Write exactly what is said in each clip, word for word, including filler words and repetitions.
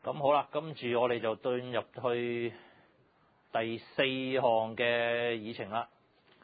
咁好啦，跟住我哋就進入去第四項嘅議程啦。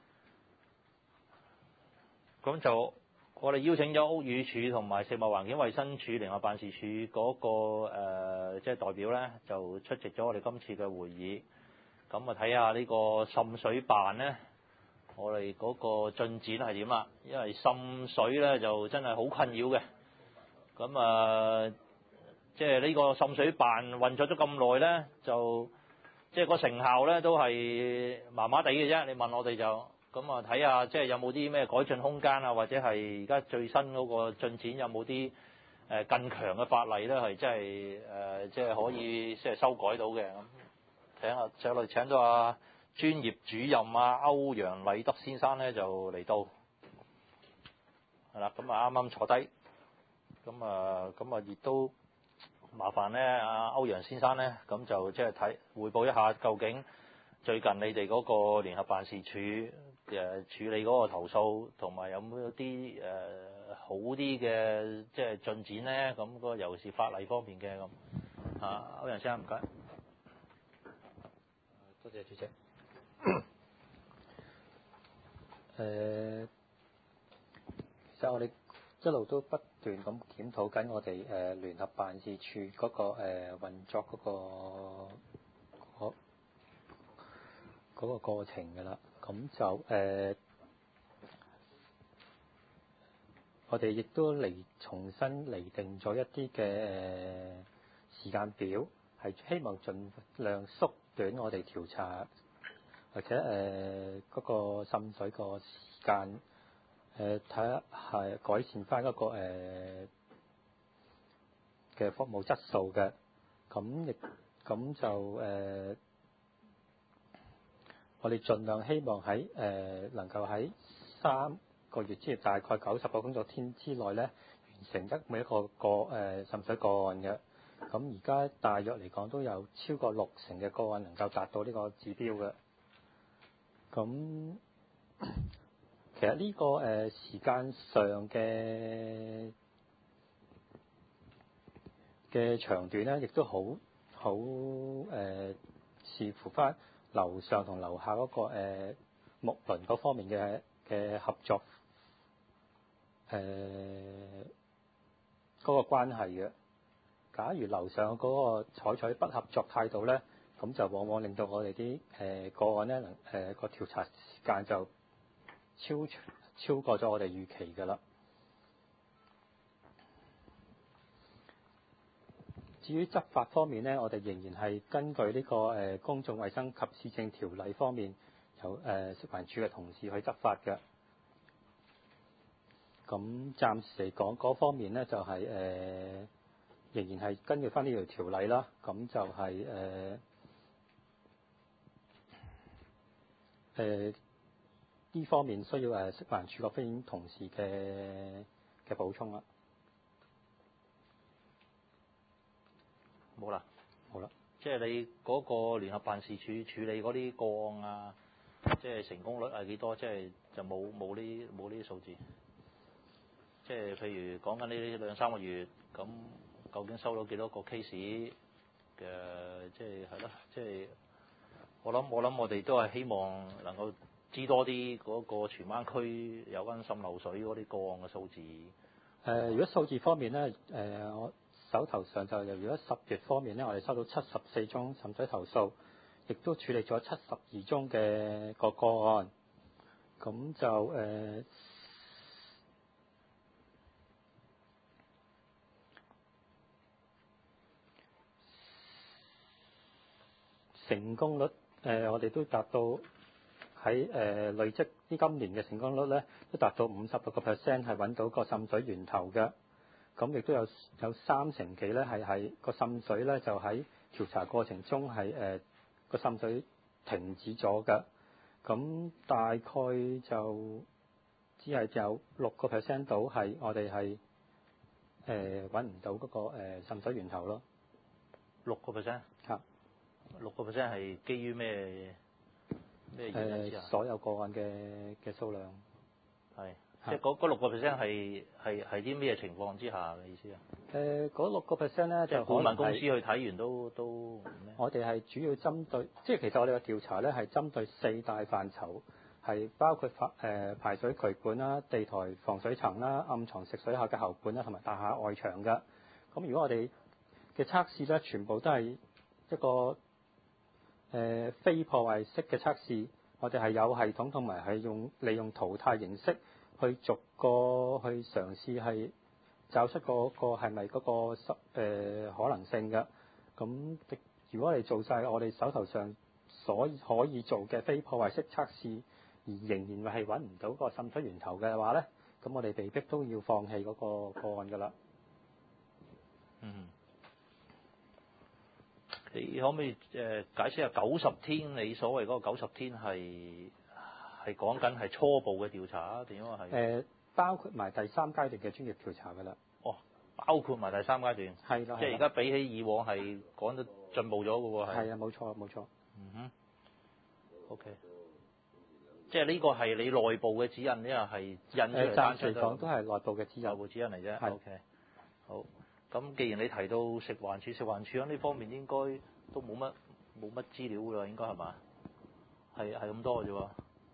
咁就我哋邀請咗屋宇署同埋食物環境衞生署聯合辦事處嗰、個誒即係代表咧，就出席咗我哋今次嘅會議。咁啊睇下呢個滲水辦咧，我哋嗰個進展係點啦？因為滲水咧就真係好困擾嘅。咁啊，即係呢個滲水辦運作咗咁耐咧，就即係個成效咧都係麻麻地嘅啫。你問我哋就咁啊，睇下即係有冇啲咩改進空間啊，或者係而家最新嗰個進展有冇啲誒更強嘅法例咧，係真係誒即係可以即係修改到嘅。咁請下請我哋請到阿專業主任啊歐陽禮德先生咧就嚟到，係啦，咁啊啱啱坐低。咁啊，咁啊，亦都麻煩咧，阿歐陽先生咧，咁就即係睇匯報一下，究竟最近你哋嗰個聯合辦事處誒處理嗰個投訴，同埋有冇啲誒好啲嘅即係進展咧？咁個尤其是法例方面嘅咁啊，歐陽先生唔該， 多謝主席。誒，其實我哋一路都不斷咁檢討緊我哋誒聯合辦事處嗰個誒運作嗰個嗰嗰個過程㗎啦。咁就誒，我哋亦都嚟重新釐定咗一啲嘅誒時間表，係希望盡量縮短我哋調查或者誒嗰個滲水個時間。誒睇下係改善翻嗰個誒嘅服務質素嘅，咁亦咁就誒、呃，我哋盡量希望喺誒、呃、能夠喺三個月之內，大概九十個工作天之內咧，完成一每一個個誒滲水個案嘅。咁而家大約嚟講都有超過六成嘅個案能夠達到呢個指標嘅。咁其實呢、這個誒、呃、時間上嘅嘅長短咧，亦都好好誒視乎翻樓上同樓下嗰、那個、呃、木輪嗰方面嘅嘅合作誒嗰、呃那個關係嘅。假如樓上嗰個採取不合作態度咧，咁就往往令到我哋啲誒個案咧能誒個調查時間就超超過咗我哋預期㗎啦。至於執法方面呢，我哋仍然係根據呢、這個誒、呃、公眾衛生及市政條例方面，由誒、呃、食環署嘅同事去執法嘅。咁暫時嚟講，嗰方面呢，就係、是、誒、呃、仍然係根據翻呢條條例啦。咁就係誒誒呢方面需要誒食環署嗰邊同事嘅嘅補充啦。 冇啦， 好啦， 即係你嗰個聯合辦事處處理嗰啲個案啊，即係成功率係幾多？即係就冇冇呢冇呢啲數字。即係譬如講緊呢兩三個月，咁究竟收到幾多個 case 嘅？即係係咯，即係我諗我諗我哋都係希望能夠知多啲嗰個荃灣區有關滲漏水嗰啲個案嘅數字。誒、 呃，如果數字方面咧，誒、呃、我手頭上就由如果十月方面咧，我哋收到七十四宗滲水投訴，亦都處理咗七十二宗嘅個個案。咁就誒、呃、成功率誒、呃，我哋都達到喺誒、呃、累積呢今年嘅成功率咧，都達到五十六個 percent 係揾到個滲水源頭嘅。咁亦都有有三成幾咧，係係個滲水咧，就喺調查過程中係誒個滲水停止咗㗎。咁大概就只係有六個 percent 到係我哋係誒揾唔到嗰、那個誒滲、呃、水源頭咯。 六個 percent 嚇， 六個 percent 係基於咩咩原因之下？ 誒所有個案嘅嘅數量係即係嗰嗰六個 percent 係係係啲咩情況之下嘅意思啊？ 誒嗰六個 percent 咧即係就顧問公司去睇完都都咩？ 我哋係主要針對，即係其實我哋嘅調查咧係針對四大範疇，係包括排誒排水渠管啦、地台防水層啦、暗藏食水下嘅喉管啦，同埋大廈外牆嘅。咁如果我哋嘅測試咧，全部都係一個誒、呃、非破壞式嘅測試，我哋係有系統同埋係用利用淘汰形式去逐個去嘗試係找出嗰個係咪嗰個實、呃、可能性嘅。咁如果我哋做晒我哋手頭上所可以做嘅非破壞式測試，而仍然係揾唔到個滲水源頭嘅話咧，咁我哋被逼都要放棄嗰個個案㗎啦。 嗯。你可唔可以誒解釋下九十天你所謂嗰個九十天係係講緊係初步嘅調查啊？定因為係誒包括埋第三階段嘅專業調查㗎啦。 哦，包括埋第三階段。 係啦。 即係而家比起以往係講得進步咗嘅喎。 係啊，冇錯冇錯。 嗯哼。OK。即係呢個係你內部嘅指引，因為係印出嚟單出誒暫時講都係內部嘅指引。 內部指引嚟啫。 係。 OK。好。咁既然你提到食環署，食環署喺呢方面應該都冇乜冇乜資料㗎啦，應該係嘛？係係咁多嘅啫喎。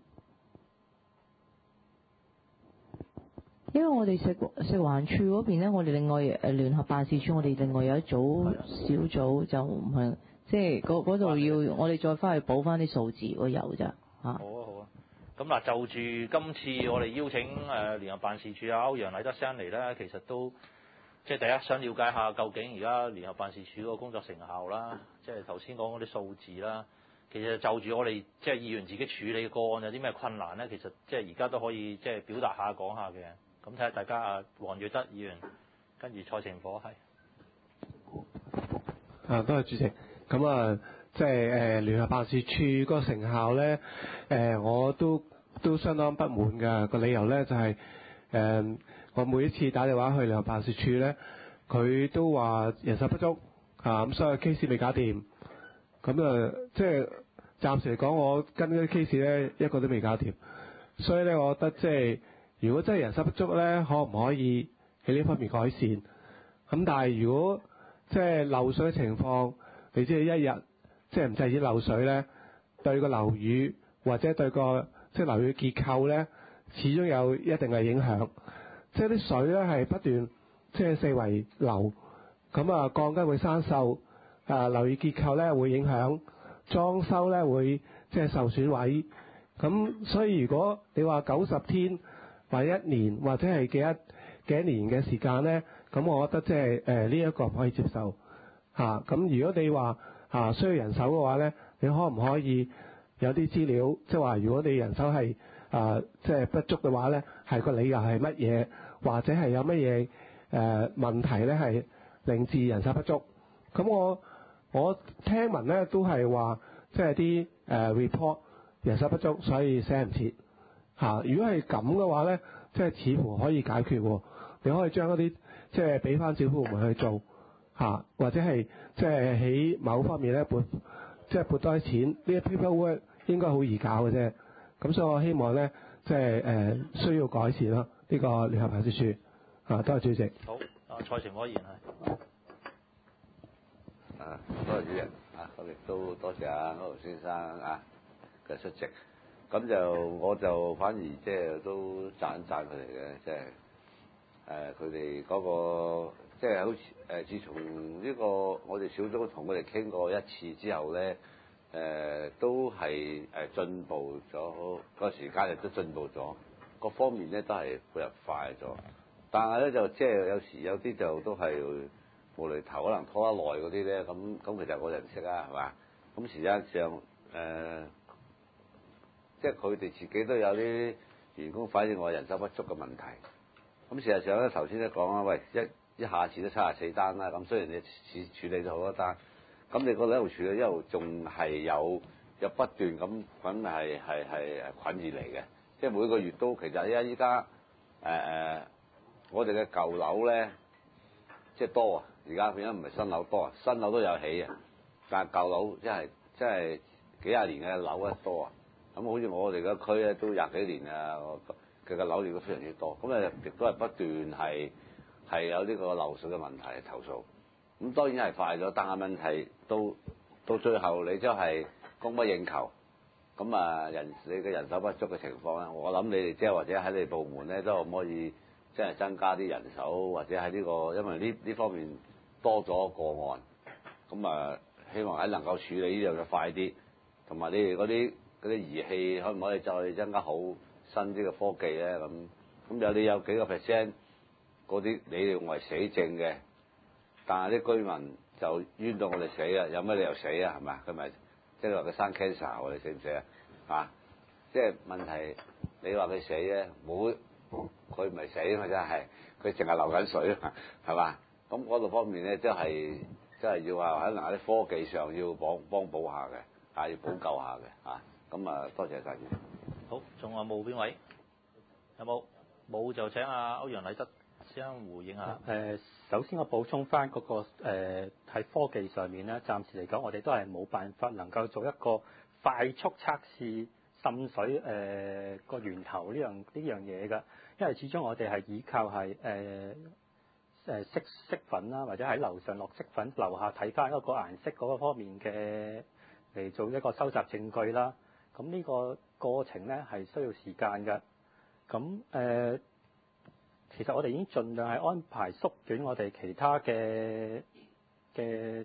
因為我哋食食環署嗰邊咧，我哋另外誒聯合辦事處，我哋另外有一組小組就唔係，即係嗰度要我哋再翻去補翻啲數字，我有咋嚇。好啊好啊。咁嗱，就住今次我哋邀請誒聯合辦事處啊歐陽禮德先生嚟咧，其實都。即係第一，想了解下究竟而家聯合辦事處嗰個工作成效啦，即係頭先講嗰啲數字啦。其實就住我哋即係議員自己處理嘅個案有啲咩困難咧，其實即係而家都可以即係表達下講下嘅。咁睇下大家啊，黃耀德議員跟住蔡成火係。 啊，多謝主席。咁啊，即係誒聯合辦事處嗰個成效咧，誒、呃、我都都相當不滿㗎。個理由咧就係、是、誒。呃我每一次打電話去聯合辦事處咧，佢都話人手不足啊，咁所以 case 未搞掂。咁啊，即係暫時嚟講，我跟嗰啲 case 咧一個都未搞掂。所以咧，我覺得即係如果真係人手不足咧，可唔可以喺呢方面改善？咁但係如果即係漏水嘅情況，你知一日即係唔制止漏水咧，對個樓宇或者對個即係樓宇結構咧，始終有一定嘅影響。即係啲水咧係不斷即係四圍流，咁啊鋼筋會生鏽，啊樓宇結構咧會影響，裝修咧會即係受損毀。咁所以如果你話九十天或一年或者係幾一幾一年嘅時間咧，咁我覺得即係誒呢一個唔可以接受嚇。咁、啊、如果你話啊需要人手嘅話咧，你可唔可以有啲資料，即係話如果你人手係啊即係不足嘅話咧，係個理由係乜嘢？或者係有乜嘢誒問題咧，係令至人手不足。咁我我聽聞咧都係話，即係啲誒 report 人手不足，所以寫唔切嚇。如果係咁嘅話咧，即係似乎可以解決喎。你可以將嗰啲即係俾翻政府部門去做嚇，或者係即係喺某方面咧撥，即係撥多啲錢。呢啲 paperwork 應該好易搞嘅啫。咁所以我希望咧，即係誒需要改善咯。呢個聯合辦事處啊，多謝主席。 好，啊蔡成火議員係。 啊，多謝主席啊，咁亦都多謝阿歐陽先生啊嘅出席。咁就我就反而即係都讚一讚佢哋嘅，即係誒佢哋嗰個即係好似誒，自從呢個我哋小組同佢哋傾過一次之後咧，誒、呃、都係誒進步咗，個時間亦都進步咗。各方面咧都係配合快咗，但係咧就即係有時有啲就都係無厘頭，可能拖得耐嗰啲咧，咁咁其實我哋唔識啊，係嘛？咁實際上誒、呃，即係佢哋自己都有啲員工反映我人手不足嘅問題。咁事實上咧，頭先都講啦，喂，一一下子都七十四單啦，咁雖然你處處理咗好多單，咁你嗰度一路處理一路仲係有有不斷咁滾係係係滾而嚟嘅。即係每個月都其實依家依家誒誒，我哋嘅舊樓咧，即係多啊！而家變咗唔係新樓多啊，新樓都有起啊，但係舊樓即係即係幾廿年嘅樓咧多啊。咁好似我哋個區咧都廿幾年啊， 佢嘅樓亦都非常之多，咁誒亦都係不斷係係有呢個漏水嘅問題投訴。咁當然係快咗，但係問題到到最後你都係供不應求，咁啊人你嘅人手不足嘅情況咧，我諗你哋即係或者喺你部門咧都可唔可以即係增加啲人手，或者喺呢個因為呢呢方面多咗個案，咁啊希望喺能夠處理呢樣嘢快啲，同埋你哋嗰啲嗰啲儀器可唔可以再增加好新啲嘅科技咧？咁咁有你有幾個 percent 嗰啲你認為死症嘅？但係啲居民就冤到我哋死啊！有咩理由死啊？係咪？佢咪即係話佢生 cancer，我哋死唔死啊？啊！即係問題，你話佢死咧，冇佢唔係死啊嘛！真係佢淨係流緊水啊，係嘛？咁嗰度方面咧，即係即係要話可能喺啲科技上要幫幫補下嘅，啊要補救下嘅，啊咁啊多謝大家。 好，仲有冇邊位？有冇？冇就請阿歐陽禮德先回應下。 誒，首先我補充翻嗰個誒喺科技上面咧，暫時嚟講，我哋都係冇辦法能夠做一個快速測試滲水誒個源頭呢樣呢樣嘢㗎，因為始終我哋係依靠係誒誒色色粉啦，或者喺樓上落色粉，樓下睇翻一個顏色嗰個方面嘅嚟做一個收集證據啦。咁呢個過程咧係需要時間㗎。咁誒、呃，其實我哋已經盡量係安排縮短我哋其他嘅嘅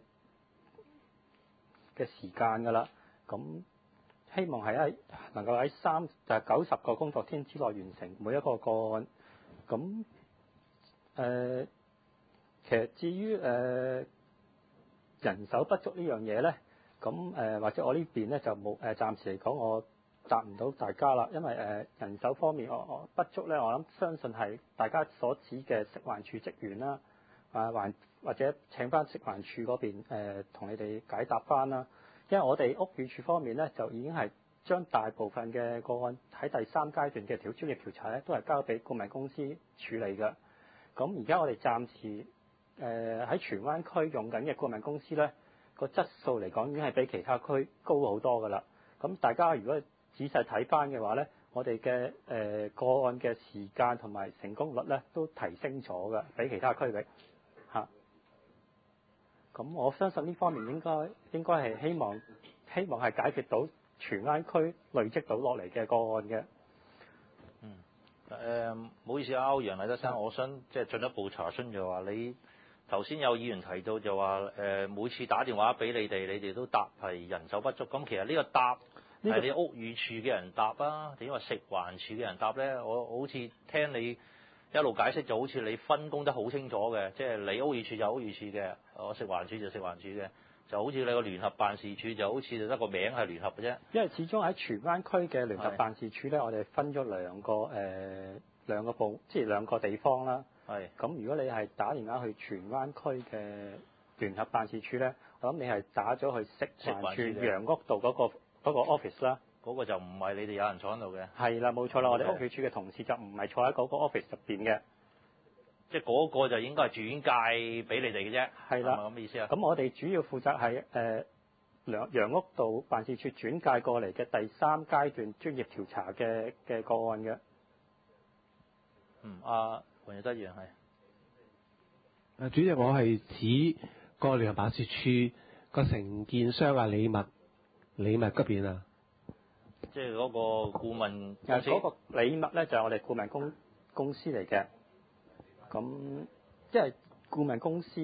嘅時間㗎啦。咁希望係喺能夠喺三就係九十個工作天之內完成每一個個案。咁誒、呃，其實至於誒、呃、人手不足呢樣嘢咧，咁誒、呃、或者我呢邊咧就冇誒、呃，暫時嚟講我答唔到大家啦，因為誒、呃、人手方面我我不足咧，我諗相信係大家所指嘅食環署職員啦，啊還或者請翻食環署嗰邊誒同、呃、你哋解答翻啦。因為我哋屋宇署方面咧就已經係將大部分嘅個案喺第三階段嘅調專業調查咧都係交俾顧問公司處理嘅。咁而家我哋暫時誒喺、呃、荃灣區用緊嘅顧問公司咧個質素嚟講已經係比其他區高好多㗎啦。咁大家如果仔細睇翻嘅話咧，我哋嘅誒個案嘅時間同埋成功率咧都提升咗嘅，比其他區域嚇。咁、啊、我相信呢方面應該應該係希望希望係解決到荃灣區累積到落嚟嘅個案嘅。 嗯誒，唔好意思啊，歐陽禮德生，我想即係進一步查詢就話你頭先有議員提到就話誒每次打電話俾你哋，你哋都答係人手不足。咁其實呢個答係你屋宇署嘅人答啊，定因為食環署嘅人答咧？我好似聽你一路解釋，就好似你分工得好清楚嘅，即係你屋宇署就屋宇署嘅，我食環署就食環署嘅，就好似你個聯合辦事處就好似就得個名係聯合嘅啫。 因為始終喺荃灣區嘅聯合辦事處咧，我哋分咗兩個誒、呃、兩個部，即係兩個地方啦。係。咁如果你係打電話去荃灣區嘅聯合辦事處咧，我諗你係打咗去食環署楊屋道嗰個嗰個 office 啦， 嗰個就唔係你哋有人坐喺度嘅。係啦，冇錯啦，我哋屋宇署嘅同事就唔係坐喺嗰個 office 入邊嘅， 即係嗰個就應該係轉介俾你哋嘅啫。係啦，係咪咁嘅意思啊？ 咁我哋主要負責係誒楊楊屋道辦事處轉介過嚟嘅第三階段專業調查嘅嘅個案嘅。 嗯，阿黃日德議員係。 誒，主席，我係指個聯合辦事處個承建商啊，理物。理物嗰邊啊， 即係嗰個顧問公司。嗰個理物咧就係我哋顧問公公司嚟嘅。咁因為顧問公司，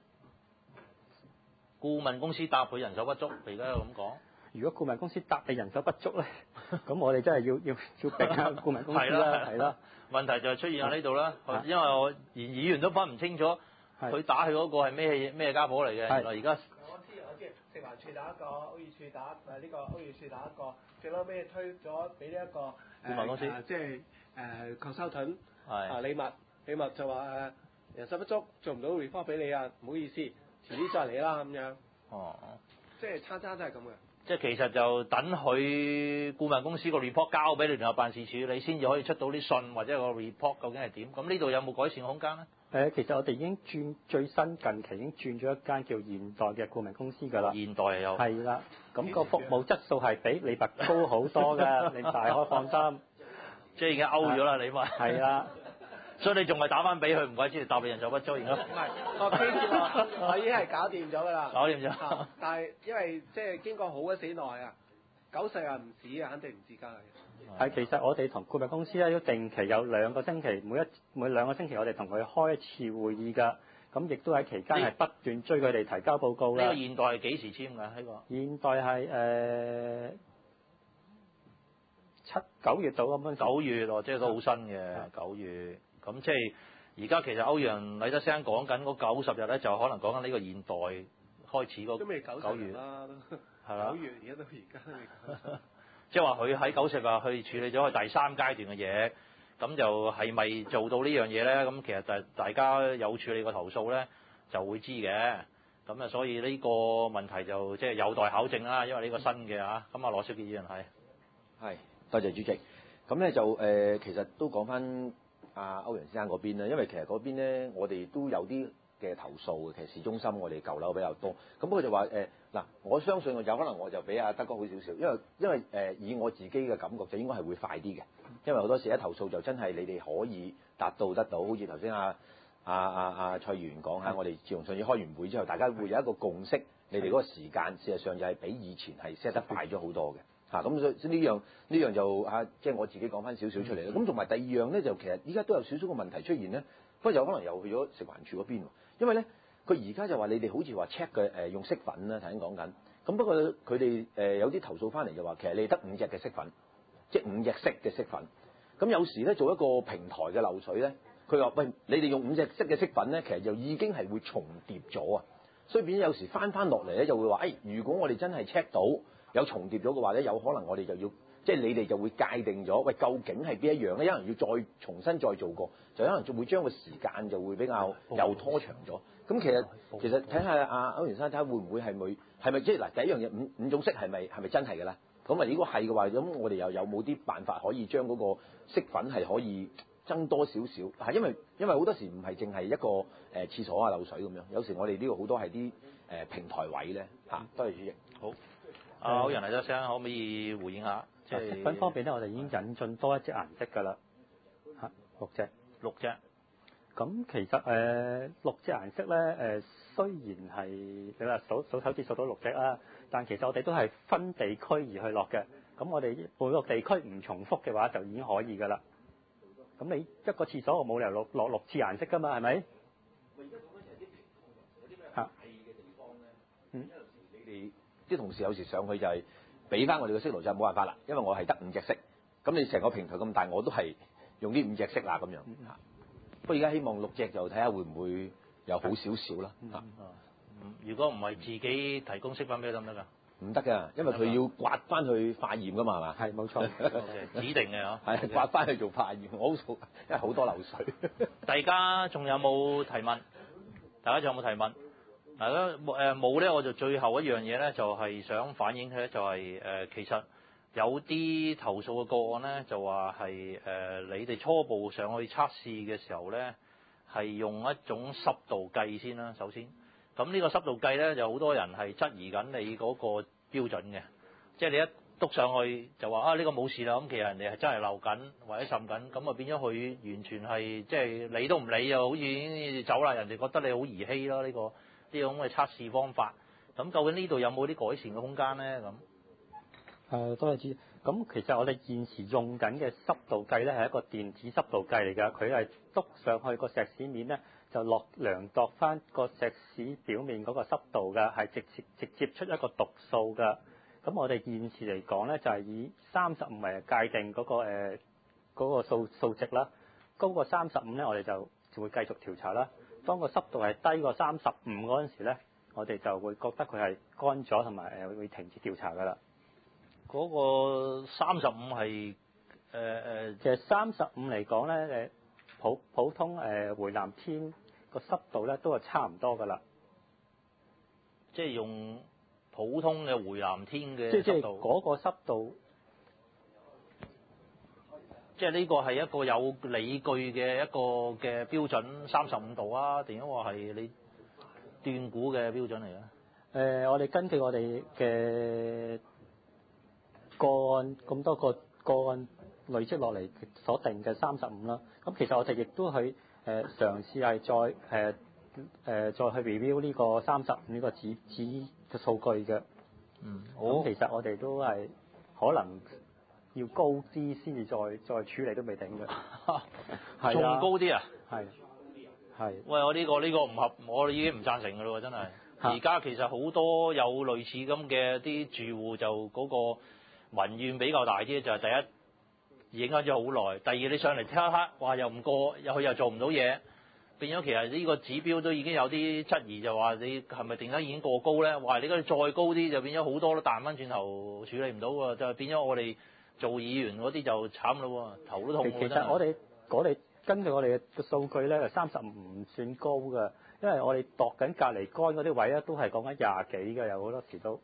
顧問公司答佢人手不足，而家又咁講。 如果顧問公司答你人手不足咧，咁我哋真係要要要逼下顧問公司啦，係啦。 問題就係出現喺呢度啦，因為我連議員都分唔清楚，佢打去嗰個係咩咩家伙嚟嘅。原來而家。 食環署打一個，屋宇署打誒呢個屋宇署打一個，最後尾推咗俾呢一個顧問公司， 即係誒 consultant 啊理物，理物就話誒人手不足，做唔到 report 俾你啊，唔好意思，遲啲再嚟啦咁樣。 哦， 即係餐餐都係咁嘅。 即係其實就等佢顧問公司個 report 交俾你聯合辦事處，你先至可以出到啲信或者個 report 究竟係點。咁呢度有冇改善空間咧？ 誒，其實我哋已經轉最新近期已經轉咗一間叫現代嘅顧問公司㗎啦。 現代又有。係啦，咁個服務質素係比理物高好多㗎，你大可放心。 即係已經勾咗啦，你話係啦。 所以你仲係打翻俾佢，唔怪之你答你人手不足而家。 唔係，我 K 字我已經係搞掂咗㗎啦。 搞掂咗。 但係因為即係經過好鬼死耐啊，九成啊唔止啊，肯定唔止㗎。 係，其實我哋同顧問公司咧都定期有兩個星期，每一每兩個星期我哋同佢開一次會議㗎。咁亦都喺期間係不斷追佢哋提交報告啦。 呢個現代係幾時簽㗎？呢個現代係誒、呃、七九月到咁樣。 九月喎，即係都好新嘅九月。咁即係而家其實歐陽禮德先生講緊嗰九十日咧，就可能講緊呢個現代開始嗰都未九十日啦， 係啦。 九月而家到而家都未九十。 即係話佢喺九十日去處理咗佢第三階段嘅嘢，咁就係咪做到呢樣嘢咧？咁其實大大家有處理過投訴咧，就會知嘅。咁啊，所以呢個問題就即係有待考證啦。因為呢個新嘅嚇，咁啊羅少傑議員係係多謝主席。咁咧就誒、呃，其實都講翻阿歐陽先生嗰邊啦，因為其實嗰邊咧，我哋都有啲嘅投訴嘅，其實市中心我哋舊樓比較多。咁佢就話誒嗱，我相信有可能我就比阿德哥好少少，因為因為誒、呃、以我自己嘅感覺就應該係會快啲嘅，因為好多時一投訴就真係你哋可以達到得到，好似頭先阿阿阿阿蔡議員講嚇，我哋自從上次開完會之後，大家會有一個共識，你哋嗰個時間事實上就係比以前係 set 得快咗好多嘅。嚇咁所以呢樣呢樣就嚇，即係我自己講翻少少出嚟啦。咁同埋第二樣咧，就其實依家都有少少個問題出現咧，不過有可能又去咗食環署嗰邊喎，因為咧佢而家就話你哋好似話 check 嘅誒用色粉啦，頭先講緊。咁不過佢哋誒有啲投訴翻嚟就話，其實你得五隻嘅色粉，即係五隻色嘅色粉。咁有時咧做一個平台嘅漏水咧，佢話喂，你哋用五隻色嘅色粉咧，其實就已經係會重疊咗啊，所以變咗有時翻翻落嚟咧就會話，誒、哎、如果我哋真係 check 到有重疊咗嘅話咧，有可能我哋就要，即係你哋就會界定咗，喂，究竟係邊一樣咧？有人要再重新再做過，就可能就會將個時間就會比較又拖長咗。咁其實其實睇下阿歐陽生睇下會唔會係咪係咪即係嗱第一樣嘢五五種色係咪係咪真係嘅咧？咁啊如果係嘅話，咁我哋又有冇啲辦法可以將嗰個色粉係可以增多少少？係因為因為好多時唔係淨係一個誒、呃、廁所啊漏水咁樣，有時我哋呢度好多係啲誒平台位咧嚇。多謝主席。 好。啊，歐陽禮德先生可唔可以回應下？即係色粉方面咧，我哋已經引進多一隻顏色㗎啦，嚇六隻， 六隻。 咁其實誒、呃、六隻顏色咧誒、呃，雖然係你話數數手指數到六隻啦，但其實我哋都係分地區而去落嘅。咁我哋每個地區唔重複嘅話，就已經可以㗎啦。咁你一個廁所我冇理由落落六次顏色㗎嘛，係咪？ 我而家講緊就係啲平台，有啲咩大嘅地方咧， 嗯， 有時你哋啲同事有時上去就係俾翻我哋個色爐就冇辦法啦，因為我係得五隻色，咁你成個平台咁大，我都係用啲五隻色啦咁樣嚇。嗯不過而家希望六隻就睇下會唔會有好少少啦嚇。 嗯，如果唔係自己提供色粉俾得唔得㗎？ 唔得㗎，因為佢要刮翻去化驗㗎嘛，係嘛？ 係冇錯， 指定嘅嚇。 係刮翻去做化驗，我好因為好多漏水。 大家仲有冇提問？大家仲有冇提問？嗱，誒冇咧，我就最後一樣嘢咧，就係想反映嘅就係誒其實。有啲投訴嘅個案咧，就話係誒你哋初步上去測試嘅時候咧，係用一種濕度計先啦。首先，咁呢個濕度計咧，就好多人係質疑緊你嗰個標準嘅，即係你一篤上去就話啊呢個冇事啦。咁其實人哋係真係漏緊或者滲緊，咁啊變咗佢完全係即係理都唔理，又好似已經走啦。人哋覺得你好兒戲咯，呢個呢個咁嘅測試方法。咁究竟呢度有冇啲改善嘅空間咧？咁？ 誒多謝主席。咁其實我哋現時用緊嘅濕度計咧係一個電子濕度計嚟㗎，佢係篤上去個石屎面咧就落量度翻個石屎表面嗰個濕度㗎，係直接直接出一個讀數㗎。咁我哋現時嚟講咧就係以三十五為界定嗰個誒嗰個數數值啦，高過三十五咧我哋就就會繼續調查啦。當個濕度係低過三十五嗰陣時咧，我哋就會覺得佢係乾咗同埋誒會停止調查㗎啦。 嗰個三十五係誒誒， 其實三十五嚟講咧，誒普普通誒回南天個濕度咧都係差唔多噶啦。 即係用普通嘅回南天嘅濕度。 即即係嗰個濕度， 即係呢個係一個有理據嘅一個嘅標準，三十五度啊，定係話係你斷估嘅標準嚟咧？ 誒，我哋根據我哋嘅個案咁多個個案累積落嚟所定嘅三十五啦。咁其實我哋亦都去誒、呃、嘗試係再誒誒、呃呃、再去 review 呢個三十五呢個指指嘅數據嘅。 嗯， 咁其實我哋都係可能要高啲先至再再處理都未定嘅。 仲高啲啊？ 係係。 喂，我呢、個呢、個唔合，我已經唔贊成㗎咯喎，真係。而家其實好多有類似咁嘅啲住戶就嗰個民怨比較大啲，就係、第一影響咗好耐，第二你上嚟睇一刻，哇又唔過，又佢又做唔到嘢，變咗其實呢個指標都已經有啲質疑，就話你係咪定得已經過高咧？哇！你嗰度再高啲就變咗好多都彈翻轉頭處理唔到喎，就係變咗我哋做議員嗰啲就慘咯喎，頭都痛喎。 其實我哋我哋根據我哋嘅數據咧，三十五唔算高嘅。因為我哋度緊隔離杆嗰啲位咧，都係講緊廿幾嘅，有好多時都。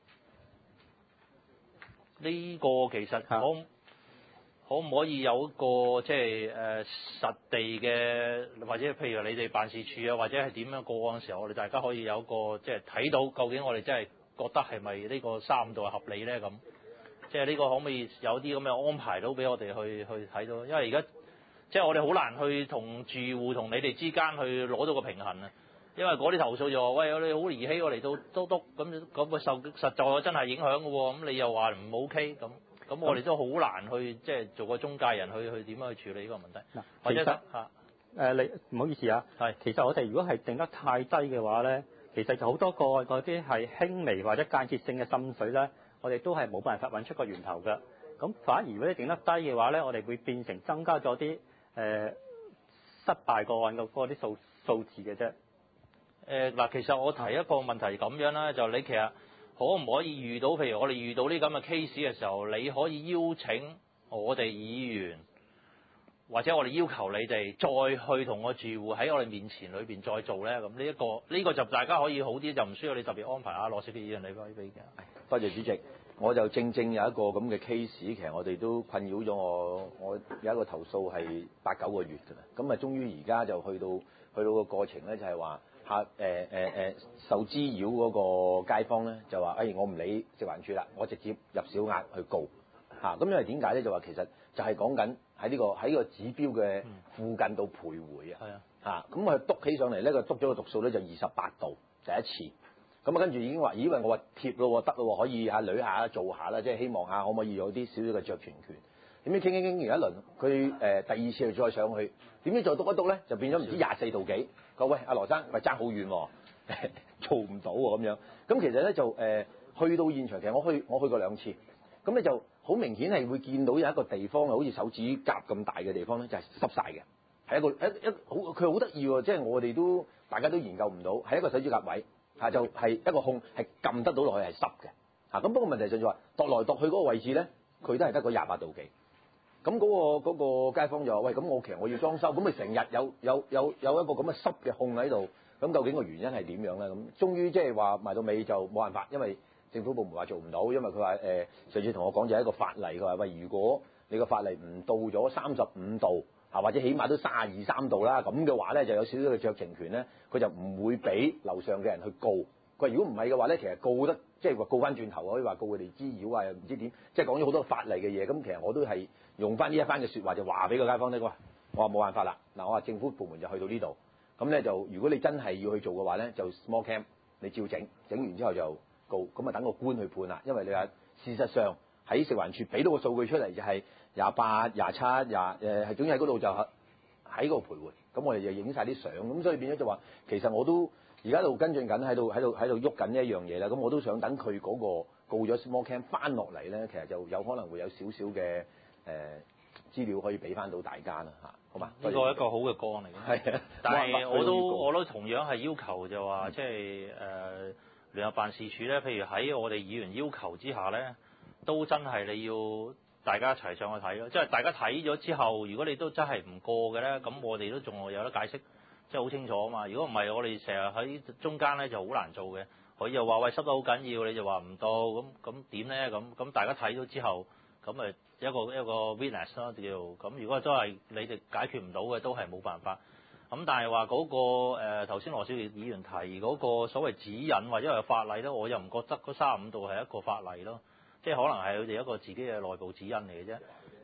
呢個其實可可唔可以有一個即係誒實地嘅，或者譬如你哋辦事處啊，或者係點樣個案嘅時候，我哋大家可以有一個即係睇到究竟我哋真係覺得係咪呢個三度係合理咧？咁即係呢個可唔可以有啲咁嘅安排到俾我哋去去睇到？因為而家即係我哋好難去同住戶同你哋之間去攞到個平衡啊！因為嗰啲投訴就話：喂，我哋好兒戲，我嚟到督督咁咁個受實在真係影響嘅喎。咁你又話唔 OK 咁，咁我哋都好難去即係做個中介人去去點樣去處理呢個問題。嗱，或者嚇誒，你唔好意思啊。係。其實我哋如果係定得太低嘅話咧，其實就好多個嗰啲係輕微或者間接性嘅滲水咧，我哋都係冇辦法揾出個源頭嘅。咁反而如果你定得低嘅話咧，我哋會變成增加咗啲誒失敗個案嘅嗰啲數數字嘅啫。 誒嗱，其實我提一個問題咁樣啦，就你其實可唔可以遇到，譬如我哋遇到呢咁嘅 case 嘅時候，你可以邀請我哋議員，或者我哋要求你哋再去同個住戶喺我哋面前裏邊再做咧，咁呢一個呢、呢個就大家可以好啲，就唔需要你特別安排啊。羅少傑議員，你可以俾嘅。 多謝主席，我就正正有一個咁嘅 case，其實我哋都困擾咗我，我有一個投訴係八九個月㗎啦，咁啊終於而家就去到去到個過程咧，就係話。嚇誒誒誒受滋擾嗰個街坊咧就話：誒、哎、我唔理食環署啦，我直接入小額去告嚇。咁、啊、因為點解咧？就話其實就係講緊喺呢個喺個指標嘅附近度徘徊、嗯、啊。係啊。嚇咁佢篤起上嚟咧，佢篤咗個讀數咧就二十八度第一次。咁啊跟住已經話：咦喂，我話貼咯，得咯，可以嚇捋下做下啦，即係希望下可唔可以有啲少少嘅酌情權。點知傾傾傾完一輪，佢誒、呃、第二次就再上去，點知再篤一篤咧，就變咗唔知廿四度幾。佢喂阿羅生，喂爭好遠喎，做唔到喎咁樣。咁其實咧就誒、呃、去到現場，其實我去我去過兩次，咁你就好明顯係會見到有一個地方好似手指甲咁大嘅地方咧，就係、是、濕晒嘅，係一個一一好佢好得意喎，即係我哋都大家都研究唔到，係一個手指甲位嚇，就係、是、一個控係撳得到落去係濕嘅嚇。咁不過問題就係話度來度去嗰個位置咧，佢都係得個廿八度幾。咁嗰、嗰個嗰個街坊就話：喂，咁我其實我要裝修，咁佢成日有有有有一個咁嘅濕嘅控喺度，咁究竟個原因係點樣咧？咁終於即係話埋到尾就冇辦法，因為政府部門話做唔到，因為佢話誒上次同我講就係一個法例，佢話喂，如果你個法例唔到咗三十五度啊，或者起碼都三十二三度啦，咁嘅話咧就有少少嘅酌情權咧，佢就唔會俾樓上嘅人去告。佢話如果唔係嘅話咧，其實告得即係話告翻轉頭，可以話告佢哋滋擾啊，又唔知點，即係講咗好多法例嘅嘢。咁其實我都係用翻呢一番嘅説話，就話俾個街坊聽，我話冇辦法啦。嗱，我話政府部門就去到呢度，咁咧就如果你真係要去做嘅話咧，就 small cam 你照整，整完之後就告，咁啊等個官去判啦。因為你話事實上喺食環署俾到個數據出嚟就係廿八、廿七、廿誒係總之喺嗰度就喺嗰度徘徊。咁我哋就影晒啲相，咁所以變咗就話其實我都。而家度跟進緊，喺度喺度喺度喐緊呢一樣嘢啦。咁我都想等佢嗰個告咗 small cam 翻落嚟咧，其實就有可能會有少少嘅誒資料可以俾翻到大家啦嚇，好嘛？ 呢個係一個好嘅個案嚟嘅。係啊，但係我都我都同樣係要求就話，即係誒聯合辦事處咧，譬如喺我哋議員要求之下咧，都真係你要大家一齊上去睇咯。即係大家睇咗之後，如果你都真係唔過嘅咧，咁我哋都仲有得解釋。即係好清楚啊嘛！如果唔係，我哋成日喺中間咧就好難做嘅。佢又話喂濕得好緊要，你就話唔到，咁咁點咧？咁咁大家睇咗之後，咁咪一個一個 witness 咯叫。咁如果都係你哋解決唔到嘅，都係冇辦法。咁但係話嗰個誒頭先羅少傑議員提嗰個所謂指引或者係法例咧，我又唔覺得嗰三十五度係一個法例咯。即係可能係佢哋一個自己嘅內部指引嚟嘅啫。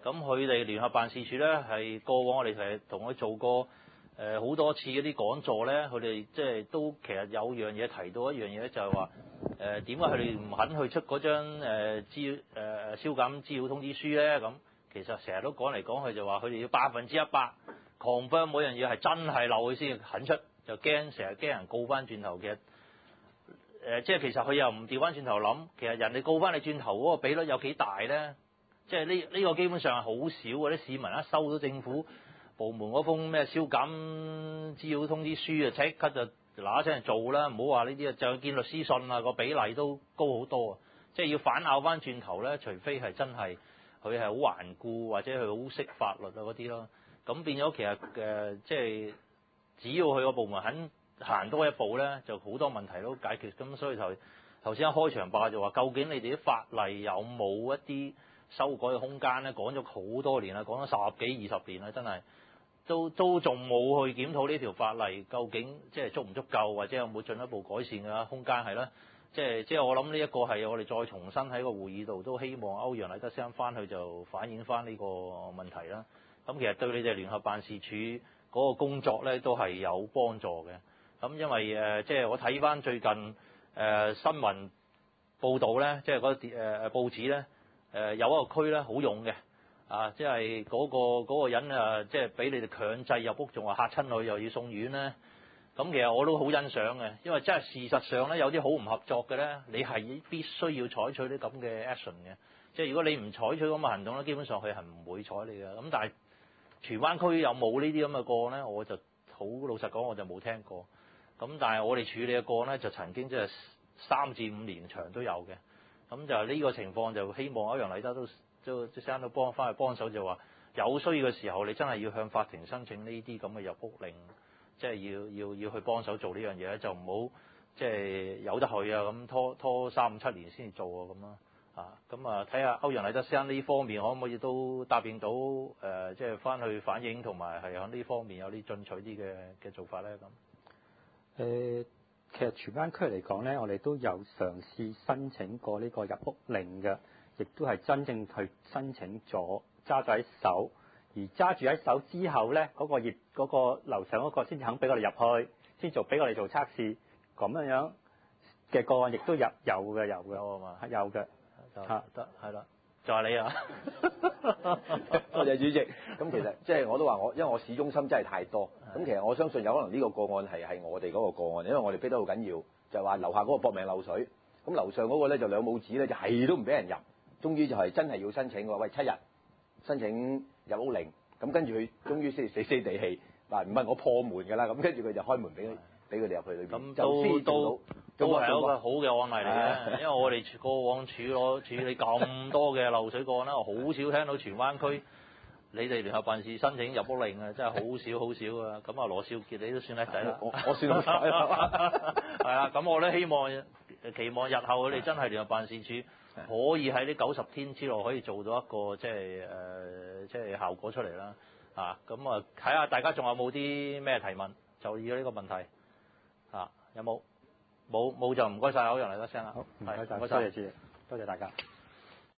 咁佢哋聯合辦事處咧係過往我哋成日同佢做過誒好多次嗰啲講座咧，佢哋即係都其實有樣嘢提到一樣嘢咧，就係話誒點解佢哋唔肯去出嗰張誒資誒宵禁資料通知書咧？咁其實成日都講嚟講去就話佢哋要百分之一百 confirm 每樣嘢係真係漏佢先肯出，就驚成日驚人告翻轉頭嘅。誒，即係其實佢又唔調翻轉頭諗，其實人哋告翻你轉頭嗰個比率有幾大咧？即係呢呢個基本上係好少嘅，啲市民一收到政府部門嗰封咩宵禁資料通知書啊，即刻就嗱一聲做啦，唔好話呢啲啊，就見律師信啊，個比例都高好多啊！即係要反咬翻轉頭咧，除非係真係佢係好頑固或者佢好識法律啊嗰啲咯。咁變咗其實誒、呃，即係只要佢個部門肯行多一步咧，就好多問題都解決。咁所以頭頭先一開場白就話，究竟你哋啲法例有冇一啲修改嘅空間咧？講咗好多年啦，講咗十幾二十年啦，真係都都仲冇去檢討呢條法例，究竟即係足唔足夠，或者有冇進一步改善嘅空間係啦。即係即係我諗呢一個係我哋再重新喺個會議度都希望歐陽禮德先生翻去就反映翻呢個問題啦。咁其實對你哋聯合辦事處嗰個工作咧都係有幫助嘅。咁因為誒即係我睇翻最近誒、呃、新聞報導咧，即係嗰啲誒報紙咧誒、呃、有一個區咧好勇嘅啊，即係嗰個嗰個人啊，即係俾你哋強制入屋，仲話嚇親佢又要送院咧。咁其實我都好欣賞嘅，因為真係事實上咧有啲好唔合作嘅咧，你係必須要採取啲咁嘅 action 嘅。即係如果你唔採取咁嘅行動咧，基本上佢係唔會睬你嘅。咁但係荃灣區有冇呢啲咁嘅個案咧？我就好老實講，我就冇聽過。咁但係我哋處理嘅個案咧，就曾經即係三至五年長都有嘅。咁就係呢個情況，就希望歐陽禮德都都即係都幫翻去幫手，就話有需要嘅時候，你真係要向法庭申請呢啲咁嘅入屋令，即係要要要去幫手做呢樣嘢咧，就唔好即係由得去啊，咁拖拖三五七年先至做啊咁咯。啊，咁啊睇下歐陽禮德先生呢方面可唔可以都答應到誒、呃，即係翻去反映同埋係喺呢方面有啲進取啲嘅嘅做法咧咁。 誒、呃，其實荃灣區嚟講咧，我哋都有嘗試申請過呢個入屋令嘅，亦都係真正去申請咗，揸咗喺手。而揸住喺手之後咧，嗰、那個業嗰、那個樓上嗰個先至肯俾我哋入去，先做俾我哋做測試，咁樣樣嘅個案亦都有有嘅有嘅， 有啊嘛， 有嘅嚇得係啦，就係、是、你啊！ 多謝主席。咁其實即係我都話我，因為我市中心真係太多，咁其實我相信有可能呢個個案係係我哋嗰個個案，因為我哋逼得好緊要，就係話樓下嗰個搏命漏水，咁樓上嗰個咧就兩母子咧就係都唔俾人入，終於就係真係要申請喎，喂七日申請入屋令，咁跟住佢終於先死死地氣，嗱唔係我破門㗎啦，咁跟住佢就開門俾俾佢哋入去裏邊， 咁都都都係一個好嘅案例嚟嘅，因為我哋過往處攞處理咁多嘅漏水個案咧，我好少聽到荃灣區你哋聯合辦事申請入屋令啊，真係好少好少啊！咁啊羅少傑你都算叻仔啦， 我我算好彩啦， 係啊，咁我咧希望期望日後佢哋真係聯合辦事處可以喺呢九十天之內可以做到一個即係誒即係效果出嚟啦，啊咁啊睇下大家仲有冇啲咩提問就以呢個問題啊有冇？冇冇就唔該晒歐陽禮德先啦， 好唔該晒， 唔該晒， 多謝主席，多謝大家。